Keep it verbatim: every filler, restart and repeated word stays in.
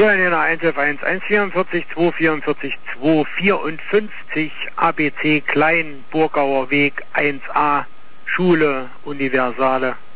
Berliner eins elf eins eins vierundvierzig zwei vierundvierzig zwei vierundfünfzig A B C Klein Burgauer Weg eins a Schule Universale.